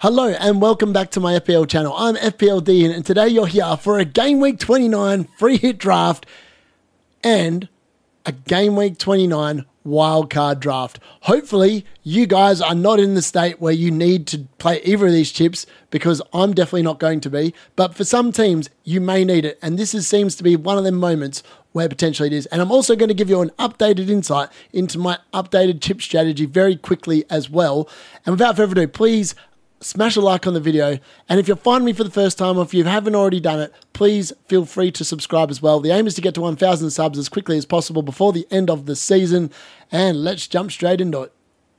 Hello and welcome back to my FPL channel. I'm FPLD and today you're here for a Game Week 29 free hit draft and a Game Week 29 wildcard draft. Hopefully you guys are not in the state where you need to play either of these chips, because I'm definitely not going to be. But for some teams, you may need it. And seems to be one of them moments where potentially it is. And I'm also going to give you an updated insight into my updated chip strategy very quickly as well. And without further ado, please smash a like on the video, and if you're finding me for the first time or if you haven't already done it, please feel free to subscribe as well. The aim is to get to 1,000 subs as quickly as possible before the end of the season, and let's jump straight into it.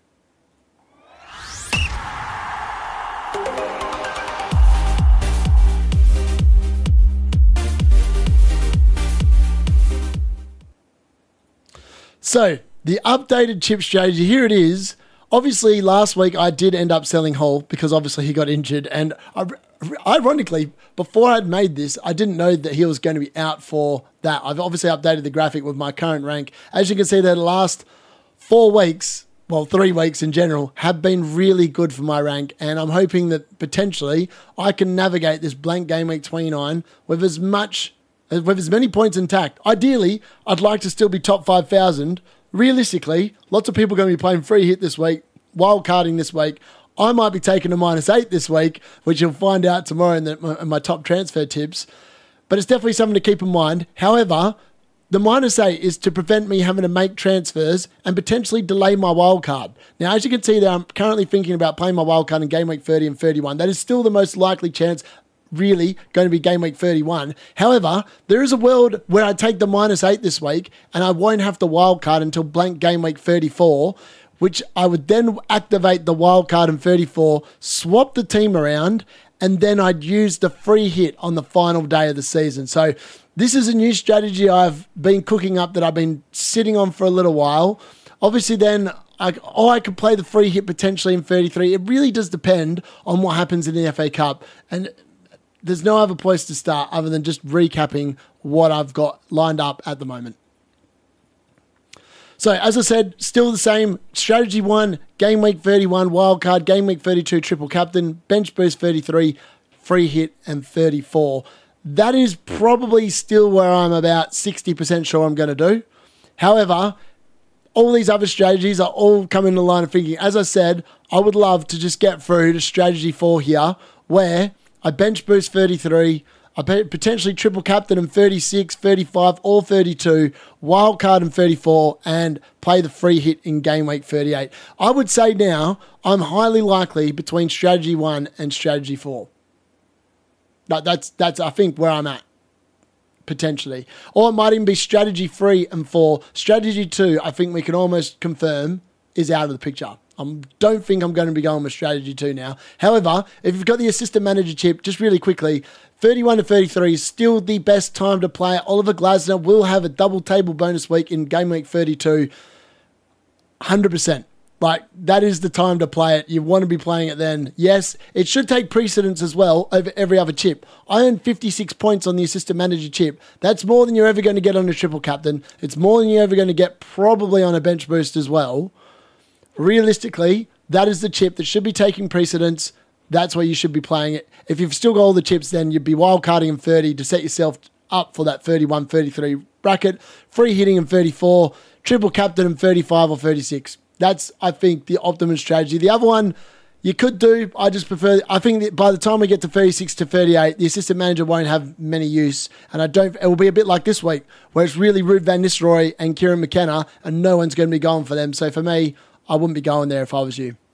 So, the updated chip strategy, here it is. Obviously, last week I did end up selling Hull because obviously he got injured. And ironically, before I'd made this, I didn't know that he was going to be out for that. I've obviously updated the graphic with my current rank. As you can see, the last 4 weeks, well, 3 weeks in general, have been really good for my rank. And I'm hoping that potentially I can navigate this blank Game Week 29 with as many points intact. Ideally, I'd like to still be top 5,000. Realistically, lots of people are going to be playing free hit this week, wildcarding this week. I might be taking a -8 this week, which you'll find out tomorrow in my top transfer tips. But it's definitely something to keep in mind. However, the -8 is to prevent me having to make transfers and potentially delay my wildcard. Now, as you can see there, I'm currently thinking about playing my wildcard in Game Week 30 and 31. That is still the most likely chance, really going to be Game Week 31. However, there is a world where I take the -8 this week and I won't have the wildcard until blank Game Week 34, which I would then activate the wildcard in 34, swap the team around, and then I'd use the free hit on the final day of the season. So this is a new strategy I've been cooking up that I've been sitting on for a little while. Obviously then I could play the free hit potentially in 33. It really does depend on what happens in the FA Cup. And there's no other place to start other than just recapping what I've got lined up at the moment. So, as I said, still the same. Strategy 1, Game Week 31, wildcard. Game Week 32, triple captain. Bench boost 33, free hit, and 34. That is probably still where I'm about 60% sure I'm going to do. However, all these other strategies are all coming in the line of thinking. As I said, I would love to just get through to strategy 4 here, where I bench boost 33, I potentially triple captain in 36, 35, or 32, wildcard in 34, and play the free hit in Game Week 38. I would say now I'm highly likely between strategy 1 and strategy 4. That's I think where I'm at, potentially. Or it might even be strategy 3 and 4. Strategy 2, I think we can almost confirm, is out of the picture. I don't think I'm going to be going with strategy 2 now. However, if you've got the assistant manager chip, just really quickly, 31 to 33 is still the best time to play it. Oliver Glasner will have a double table bonus week in Game Week 32. 100%. Like, that is the time to play it. You want to be playing it then. Yes, it should take precedence as well over every other chip. I earned 56 points on the assistant manager chip. That's more than you're ever going to get on a triple captain. It's more than you're ever going to get probably on a bench boost as well. Realistically, that is the chip that should be taking precedence. That's where you should be playing it. If you've still got all the chips, then you'd be wildcarding in 30 to set yourself up for that 31, 33 bracket. Free hitting in 34, triple captain in 35 or 36. That's, I think, the optimum strategy. The other one you could do, I think that by the time we get to 36 to 38, the assistant manager won't have many use. And it will be a bit like this week, where it's really Ruud van Nistelrooy and Kieran McKenna, and no one's going to be going for them. So for me, I wouldn't be going there if I was you.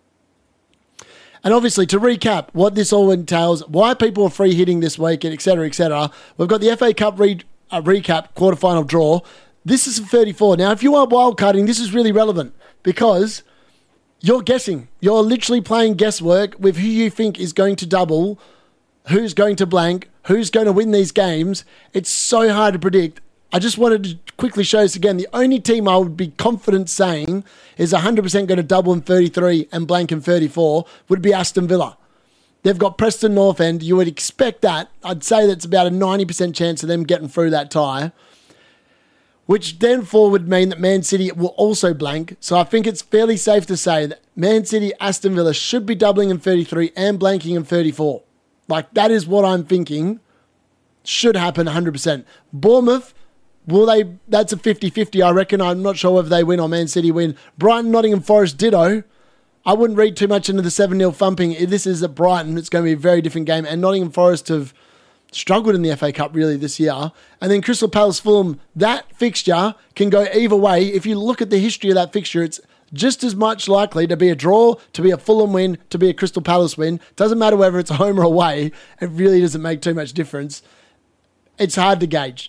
And obviously, to recap what this all entails, why people are free hitting this week, and et cetera, we've got the FA Cup recap quarterfinal draw. This is 34. Now, if you are wildcarding, this is really relevant because you're guessing. You're literally playing guesswork with who you think is going to double, who's going to blank, who's going to win these games. It's so hard to predict. I just wanted to quickly show this again. The only team I would be confident saying is 100% going to double in 33 and blank in 34 would be Aston Villa. They've got Preston North End. You would expect that. I'd say that's about a 90% chance of them getting through that tie. which then would mean that Man City will also blank. So I think it's fairly safe to say that Man City, Aston Villa should be doubling in 33 and blanking in 34. Like, that is what I'm thinking should happen 100%. Bournemouth, that's a 50-50, I reckon. I'm not sure whether they win or Man City win. Brighton, Nottingham Forest, ditto. I wouldn't read too much into the 7-0 thumping. If this is at Brighton, it's going to be a very different game. And Nottingham Forest have struggled in the FA Cup really this year. And then Crystal Palace Fulham, that fixture can go either way. If you look at the history of that fixture, it's just as much likely to be a draw, to be a Fulham win, to be a Crystal Palace win. Doesn't matter whether it's home or away. It really doesn't make too much difference. It's hard to gauge.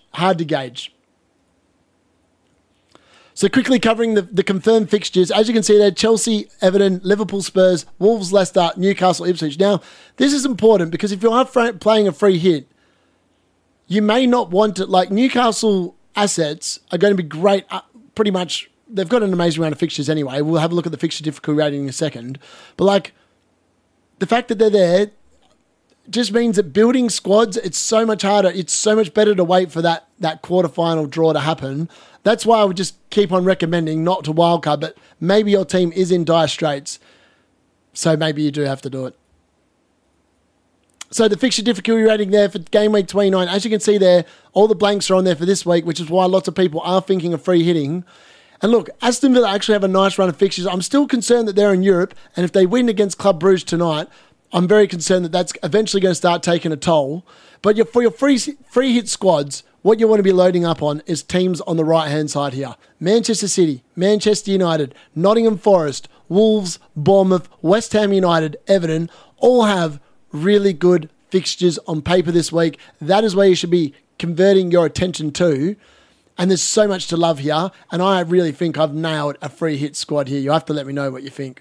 So quickly covering the confirmed fixtures. As you can see there, Chelsea, Everton, Liverpool, Spurs, Wolves, Leicester, Newcastle, Ipswich. Now, this is important because if you are playing a free hit, you may not want it. Like, Newcastle assets are going to be great. Pretty much, they've got an amazing amount of fixtures anyway. We'll have a look at the fixture difficulty rating in a second. But, like, the fact that they're there just means that building squads, it's so much harder. It's so much better to wait for that quarterfinal draw to happen. That's why I would just keep on recommending not to wildcard, but maybe your team is in dire straits, so maybe you do have to do it. So the fixture difficulty rating there for game week 29, as you can see there, all the blanks are on there for this week, which is why lots of people are thinking of free hitting. And look, Aston Villa actually have a nice run of fixtures. I'm still concerned that they're in Europe, and if they win against Club Brugge tonight, I'm very concerned that that's eventually going to start taking a toll. But for your free hit squads, what you want to be loading up on is teams on the right-hand side here. Manchester City, Manchester United, Nottingham Forest, Wolves, Bournemouth, West Ham United, Everton, all have really good fixtures on paper this week. That is where you should be converting your attention to. And there's so much to love here. And I really think I've nailed a free hit squad here. You have to let me know what you think.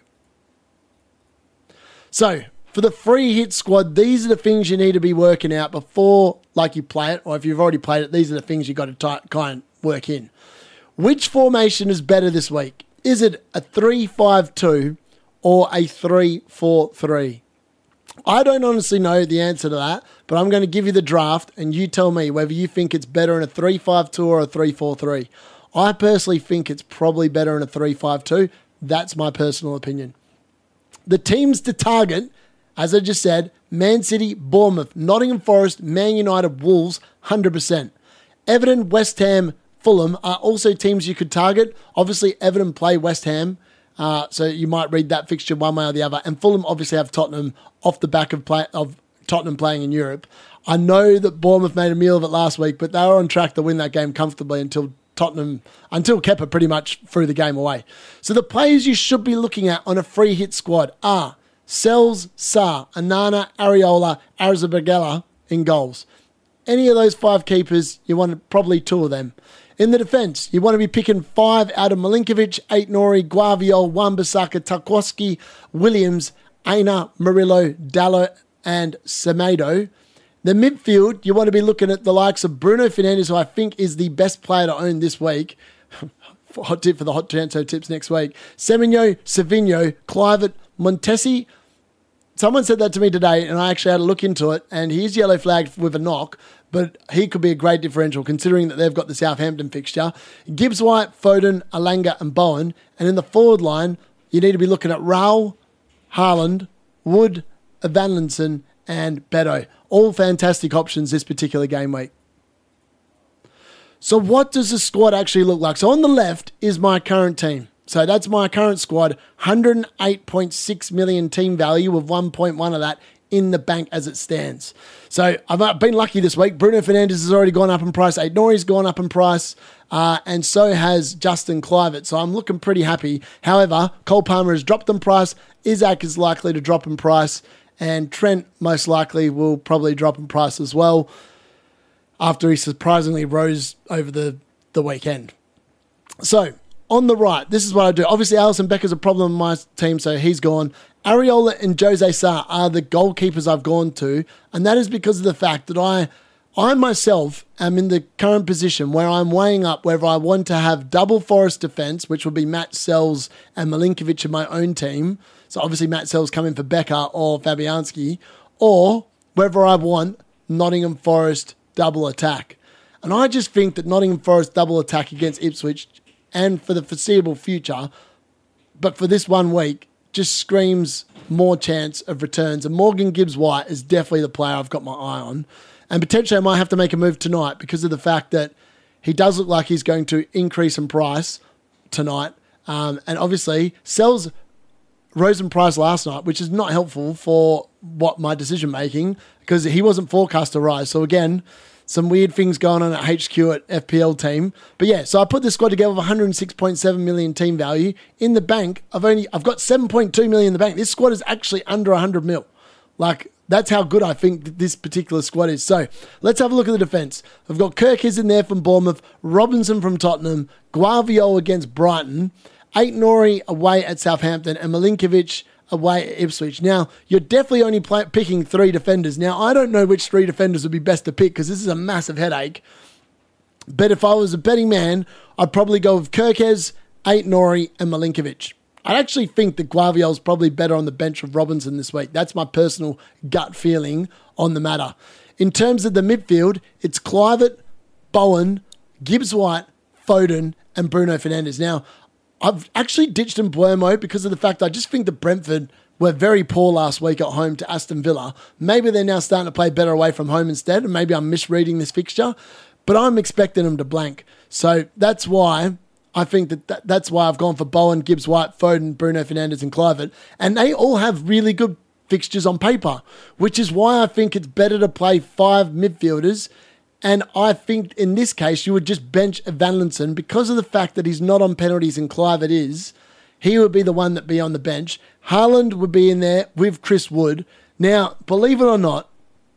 So, for the free hit squad, these are the things you need to be working out before, like, you play it, or if you've already played it, these are the things you've got to kind of work in. Which formation is better this week? Is it a 3-5-2 or a 3-4-3? I don't honestly know the answer to that, but I'm going to give you the draft, and you tell me whether you think it's better in a 3-5-2 or a 3-4-3. I personally think it's probably better in a 3-5-2. That's my personal opinion. The teams to target, as I just said, Man City, Bournemouth, Nottingham Forest, Man United, Wolves, 100%. Everton, West Ham, Fulham are also teams you could target. Obviously, Everton play West Ham, so you might read that fixture one way or the other. And Fulham obviously have Tottenham off the back of Tottenham playing in Europe. I know that Bournemouth made a meal of it last week, but they were on track to win that game comfortably until Kepa pretty much threw the game away. So the players you should be looking at on a free hit squad are Sells, Sarr, Onana, Areola, Arrizabalaga in goals. Any of those 5 keepers, you want probably 2 of them. In the defence, you want to be picking 5 out of Milinkovic, Aït-Nouri, Guardiola, Wan-Bissaka, Tarkowski, Williams, Aina, Murillo, Dalot, and Semedo. The midfield, you want to be looking at the likes of Bruno Fernandes, who I think is the best player to own this week. Hot tip for the hot transfer tips next week. Semenyo, Savinho, Kluivert, Montesi. Someone said that to me today, and I actually had a look into it, and he's yellow flagged with a knock, but he could be a great differential considering that they've got the Southampton fixture. Gibbs White, Foden, Alanga, and Bowen. And in the forward line, you need to be looking at Raul, Haaland, Wood, Evanlinson, and Beto. All fantastic options this particular game week. So what does the squad actually look like? So on the left is my current team. So that's my current squad, 108.6 million team value with 1.1 of that in the bank as it stands. So I've been lucky this week. Bruno Fernandes has already gone up in price. Aït-Nouri's gone up in price. And so has Justin Kluivert. So I'm looking pretty happy. However, Cole Palmer has dropped in price. Isaac is likely to drop in price. And Trent most likely will probably drop in price as well after he surprisingly rose over the weekend. So on the right, this is what I do. Obviously, Alisson Becker's a problem in my team, so he's gone. Areola and Jose Sarr are the goalkeepers I've gone to, and that is because of the fact that I myself am in the current position where I'm weighing up whether I want to have double Forest defence, which would be Matt Sells and Milinkovic in my own team. So obviously Matt Sells coming for Becker or Fabianski, or whether I want Nottingham Forest double attack. And I just think that Nottingham Forest double attack against Ipswich and for the foreseeable future, but for this 1 week, just screams more chance of returns. And Morgan Gibbs-White is definitely the player I've got my eye on. And potentially I might have to make a move tonight because of the fact that he does look like he's going to increase in price tonight. And obviously sells Rosen Price last night, which is not helpful for what my decision making because he wasn't forecast to rise. So again, some weird things going on at HQ at FPL team. But yeah, so I put this squad together with 106.7 million team value. In the bank, I've got 7.2 million in the bank. This squad is actually under 100 mil. Like, that's how good I think this particular squad is. So let's have a look at the defence. I've got Kirkes in there from Bournemouth, Robinson from Tottenham, Guavio against Brighton, Aït-Nouri away at Southampton, and Milinkovic away at Ipswich. Now, you're definitely only picking 3 defenders. Now, I don't know which 3 defenders would be best to pick because this is a massive headache. But if I was a betting man, I'd probably go with Kirkes, Aït-Nouri, and Milinkovic. I actually think that Guavio is probably better on the bench of Robinson this week. That's my personal gut feeling on the matter. In terms of the midfield, it's Kluivert, Bowen, Gibbs-White, Foden, and Bruno Fernandes. Now, I've actually ditched Mbeumo because of the fact I just think that Brentford were very poor last week at home to Aston Villa. Maybe they're now starting to play better away from home instead, and maybe I'm misreading this fixture, but I'm expecting them to blank. So that's why I think that's why I've gone for Bowen, Gibbs-White, Foden, Bruno Fernandes, and Kluivert. And they all have really good fixtures on paper, which is why I think it's better to play 5 midfielders. And I think in this case, you would just bench Evanlinson because of the fact that he's not on penalties and Kluivert is. He would be the one that be on the bench. Haaland would be in there with Chris Wood. Now, believe it or not,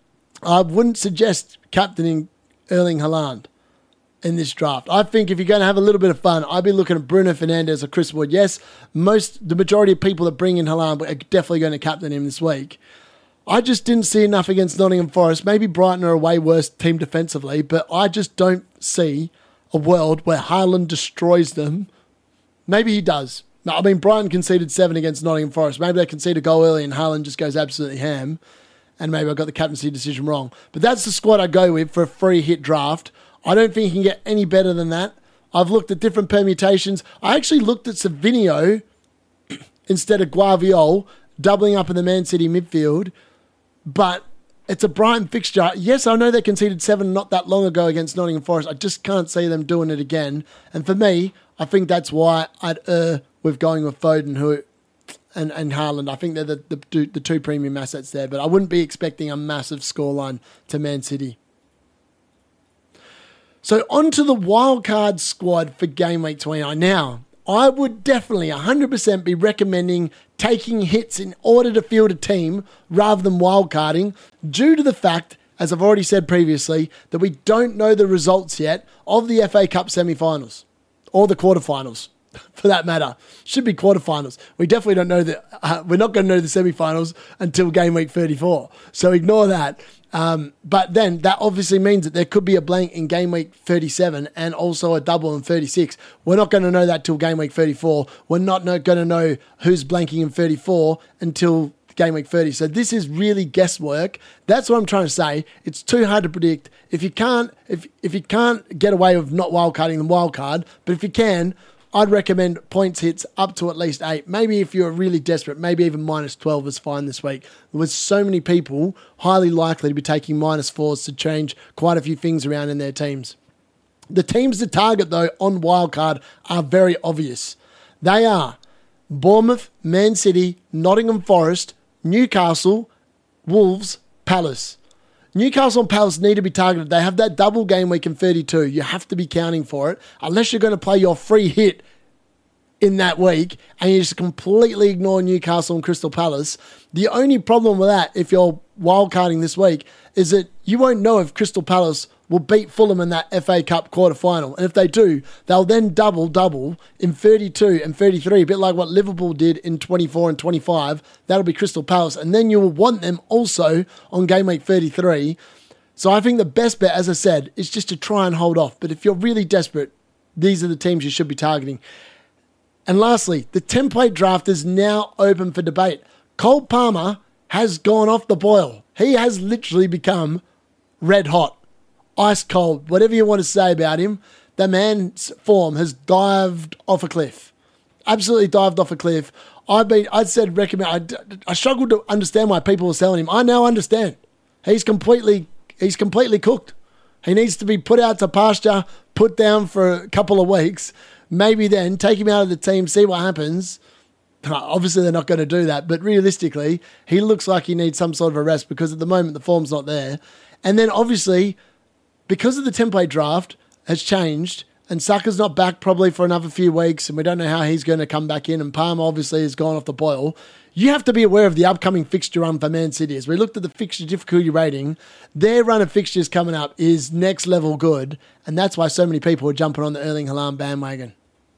I wouldn't suggest captaining Erling Haaland in this draft. I think if you're going to have a little bit of fun, I'd be looking at Bruno Fernandes or Chris Wood. Yes, the majority of people that bring in Haaland are definitely going to captain him this week. I just didn't see enough against Nottingham Forest. Maybe Brighton are a way worse team defensively, but I just don't see a world where Haaland destroys them. Maybe he does. I mean, Brighton conceded 7 against Nottingham Forest. Maybe they concede a goal early and Haaland just goes absolutely ham, and maybe I got the captaincy decision wrong. But that's the squad I go with for a free hit draft. I don't think you can get any better than that. I've looked at different permutations. I actually looked at Savinio instead of Guardiola, doubling up in the Man City midfield. But it's a Brighton fixture. Yes, I know they conceded 7 not that long ago against Nottingham Forest. I just can't see them doing it again. And for me, I think that's why I'd err with going with Foden and Haaland. I think they're the 2 premium assets there. But I wouldn't be expecting a massive scoreline to Man City. So on to the wildcard squad for Game Week 29. Now, I would definitely 100% be recommending taking hits in order to field a team rather than wildcarding due to the fact, as I've already said previously, that we don't know the results yet of the FA Cup semi-finals or the quarterfinals for that matter. Should be quarterfinals. We definitely don't know that. We're not going to know the semi-finals until Game Week 34. So ignore that. But then that obviously means that there could be a blank in Game Week 37 and also a double in 36. We're not going to know that till Game Week 34. We're not going to know who's blanking in 34 until Game Week 30. So this is really guesswork. That's what I'm trying to say. It's too hard to predict. If you can't get away with not wildcarding, then wildcard. But if you can, I'd recommend points hits up to at least 8. Maybe if you're really desperate, maybe even -12 is fine this week. With so many people highly likely to be taking -4s to change quite a few things around in their teams. The teams to target, though, on wildcard are very obvious. They are Bournemouth, Man City, Nottingham Forest, Newcastle, Wolves, Palace. Newcastle and Palace need to be targeted. They have that double game week in 32. You have to be counting for it. Unless you're going to play your free hit in that week and you just completely ignore Newcastle and Crystal Palace. The only problem with that, if you're wildcarding this week, is that you won't know if Crystal Palace will beat Fulham in that FA Cup quarter-final. And if they do, they'll then double in 32 and 33, a bit like what Liverpool did in 24 and 25. That'll be Crystal Palace. And then you will want them also on game week 33. So I think the best bet, as I said, is just to try and hold off. But if you're really desperate, these are the teams you should be targeting. And lastly, the template draft is now open for debate. Cole Palmer has gone off the boil. He has literally become red hot ice cold. Whatever you want to say about him, the man's form has dived off a cliff. Absolutely dived off a cliff. I struggled to understand why people were selling him. I now understand. He's completely cooked. He needs to be put out to pasture, put down for a couple of weeks, maybe then take him out of the team, see what happens. Obviously, they're not going to do that, but realistically, he looks like he needs some sort of a rest because at the moment the form's not there. And then obviously, because of the template draft has changed, and Saka's not back probably for another few weeks, and we don't know how he's going to come back in, and Palmer obviously has gone off the boil. You have to be aware of the upcoming fixture run for Man City. As we looked at the fixture difficulty rating, their run of fixtures coming up is next level good, and that's why so many people are jumping on the Erling Haaland bandwagon.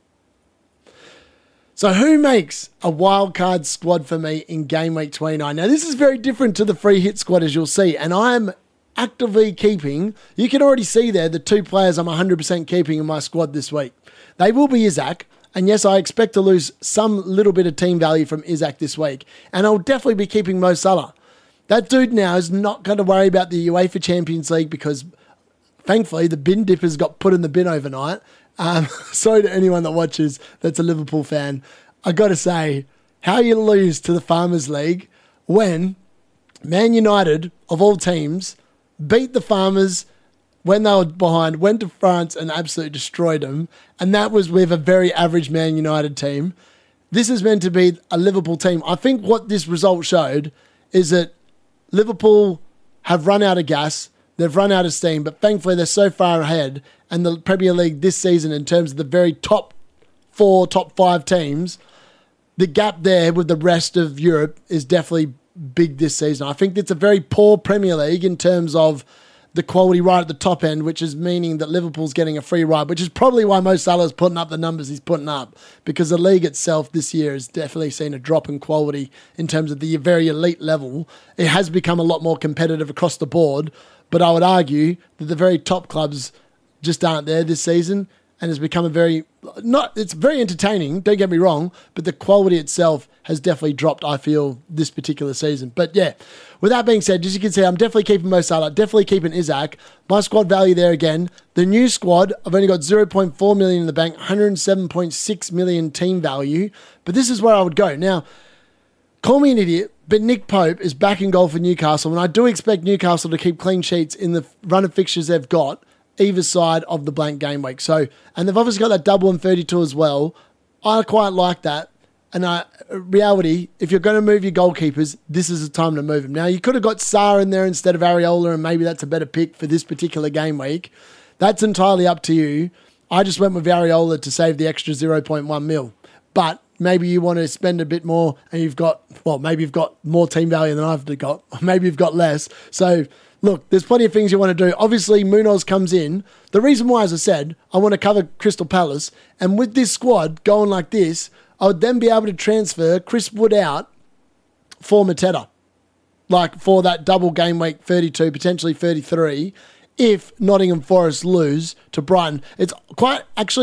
So who makes a wild card squad for me in game week 29? Now, this is very different to the free hit squad, as you'll see, and I'm actively keeping, you can already see there, the 2 players I'm 100% keeping in my squad this week. They will be Isak, and yes, I expect to lose some little bit of team value from Isak this week, and I'll definitely be keeping Mo Salah. That dude now is not going to worry about the UEFA Champions League because, thankfully, the bin dippers got put in the bin overnight. Sorry to anyone that watches that's a Liverpool fan. I got to say, how you lose to the Farmers League when Man United, of all teams, beat the Farmers when they were behind, went to France and absolutely destroyed them. And that was with a very average Man United team. This is meant to be a Liverpool team. I think what this result showed is that Liverpool have run out of gas. They've run out of steam, but thankfully they're so far ahead. And the Premier League this season, in terms of the very top 4, top 5 teams, the gap there with the rest of Europe is definitely big this season. I think it's a very poor Premier League in terms of the quality right at the top end, which is meaning that Liverpool's getting a free ride, which is probably why Mo Salah's putting up the numbers he's putting up, because the league itself this year has definitely seen a drop in quality in terms of the very elite level. It has become a lot more competitive across the board, but I would argue that the very top clubs just aren't there this season, and has become it's very entertaining, don't get me wrong, but the quality itself has definitely dropped, I feel, this particular season. But yeah, with that being said, as you can see, I'm definitely keeping Mo Salah, definitely keeping Isak. My squad value there again. The new squad, I've only got 0.4 million in the bank, 107.6 million team value, but this is where I would go. Now, call me an idiot, but Nick Pope is back in goal for Newcastle, and I do expect Newcastle to keep clean sheets in the run of fixtures they've got, either side of the blank game week. So, and they've obviously got that double and 32 as well. I quite like that. And reality, if you're going to move your goalkeepers, this is the time to move them. Now, you could have got Sarr in there instead of Areola, and maybe that's a better pick for this particular game week. That's entirely up to you. I just went with Areola to save the extra 0.1 mil. But maybe you want to spend a bit more and maybe you've got more team value than I've got. Maybe you've got less. So, look, there's plenty of things you want to do. Obviously, Munoz comes in. The reason why, as I said, I want to cover Crystal Palace. And with this squad going like this, I would then be able to transfer Chris Wood out for Mateta. Like for that double game week 32, potentially 33, if Nottingham Forest lose to Brighton. It's quite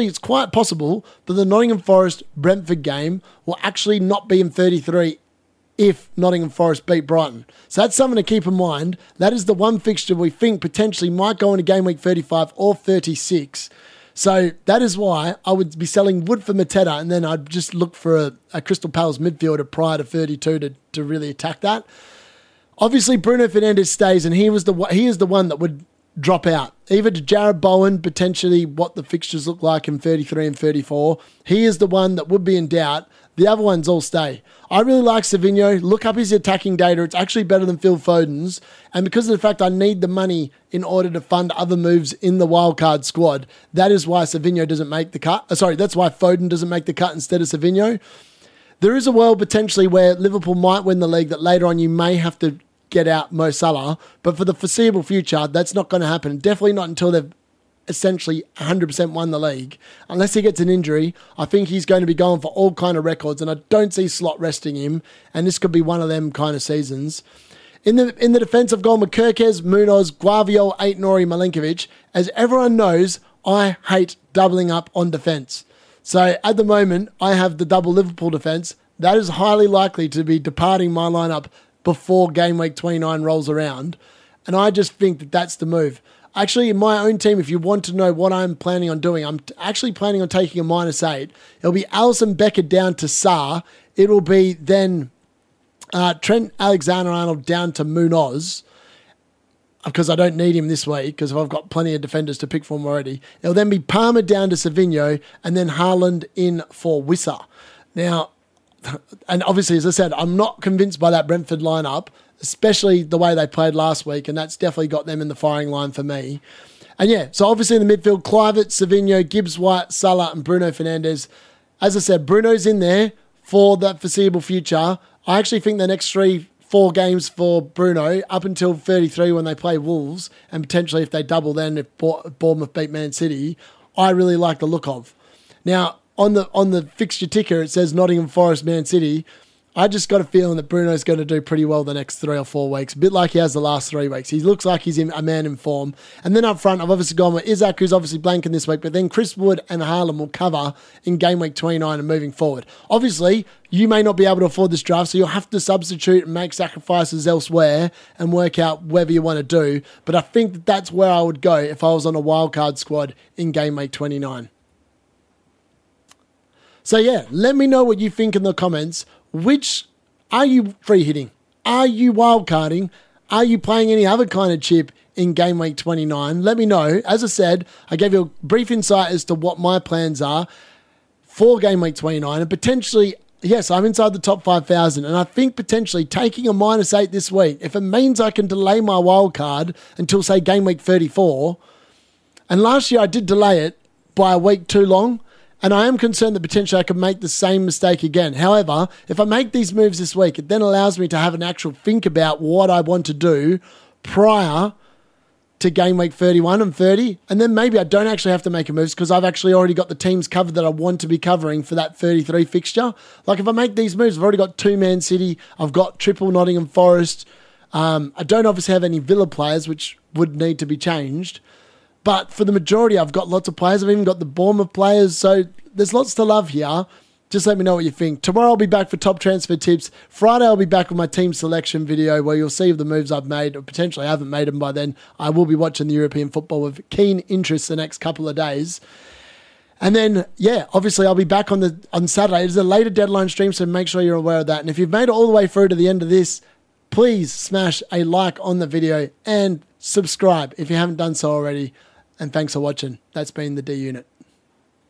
possible that the Nottingham Forest Brentford game will actually not be in 33 if Nottingham Forest beat Brighton. So that's something to keep in mind. That is the one fixture we think potentially might go into game week 35 or 36. So that is why I would be selling Wood for Mateta, and then I'd just look for a Crystal Palace midfielder prior to 32 to really attack that. Obviously, Bruno Fernandes stays, and he is the one that would drop out. Either to Jared Bowen, potentially what the fixtures look like in 33 and 34. He is the one that would be in doubt. The other ones all stay. I really like Savinho. Look up his attacking data. It's actually better than Phil Foden's. And because of the fact I need the money in order to fund other moves in the wildcard squad, that is why Savinho doesn't make the cut. That's why Foden doesn't make the cut instead of Savinho. There is a world potentially where Liverpool might win the league that later on you may have to get out Mo Salah. But for the foreseeable future, that's not going to happen. Definitely not until they've essentially 100% won the league. Unless he gets an injury, I think he's going to be going for all kind of records, and I don't see Slot resting him, and this could be one of them kind of seasons. In the defence, I've gone with Kirkes, Munoz, Guardiol, Aït-Nouri, Milinkovic. As everyone knows, I hate doubling up on defence. So at the moment, I have the double Liverpool defence. That is highly likely to be departing my lineup before game week 29 rolls around, and I just think that that's the move. actually, in my own team, if you want to know what I'm planning on doing, I'm actually planning on taking a -8. It'll be Alisson Becker down to Sarr. It'll be then Trent Alexander-Arnold down to Munoz, because I don't need him this week because I've got plenty of defenders to pick from already. It'll then be Palmer down to Savinho and then Haaland in for Wissa. Now, and obviously, as I said, I'm not convinced by that Brentford lineup, especially the way they played last week, and that's definitely got them in the firing line for me. And yeah, so obviously in the midfield, Kluivert, Savinho, Gibbs White, Salah and Bruno Fernandes. As I said, Bruno's in there for the foreseeable future. I actually think the next 3-4 games for Bruno, up until 33 when they play Wolves, and potentially if they double then if Bournemouth beat Man City, I really like the look of. Now, on the fixture ticker, it says Nottingham Forest, Man City. I just got a feeling that Bruno's going to do pretty well the next 3 or 4 weeks, a bit like he has the last 3 weeks. He looks like he's a man in form. And then up front, I've obviously gone with Isaac, who's obviously blanking this week, but then Chris Wood and Haaland will cover in game week 29 and moving forward. Obviously, you may not be able to afford this draft, so you'll have to substitute and make sacrifices elsewhere and work out whether you want to do. But I think that that's where I would go if I was on a wildcard squad in game week 29. So yeah, let me know what you think in the comments. Which are you free hitting? Are you wildcarding? Are you playing any other kind of chip in game week 29? Let me know. As I said, I gave you a brief insight as to what my plans are for game week 29, and potentially, yes, I'm inside the top 5,000, and I think potentially taking a -8 this week, if it means I can delay my wildcard until, say, game week 34, and last year I did delay it by a week too long, and I am concerned that potentially I could make the same mistake again. However, if I make these moves this week, it then allows me to have an actual think about what I want to do prior to game week 31 and 30. And then maybe I don't actually have to make a move because I've actually already got the teams covered that I want to be covering for that 33 fixture. Like if I make these moves, I've already got 2 Man City. I've got triple Nottingham Forest. I don't obviously have any Villa players, which would need to be changed. But for the majority, I've got lots of players. I've even got the Bournemouth players. So there's lots to love here. Just let me know what you think. Tomorrow I'll be back for top transfer tips. Friday I'll be back with my team selection video where you'll see the moves I've made, or potentially I haven't made them by then. I will be watching the European football with keen interest the next couple of days. And then, yeah, obviously I'll be back on Saturday. It's a later deadline stream, so make sure you're aware of that. And if you've made it all the way through to the end of this, please smash a like on the video and subscribe if you haven't done so already. And thanks for watching. That's been the D Unit.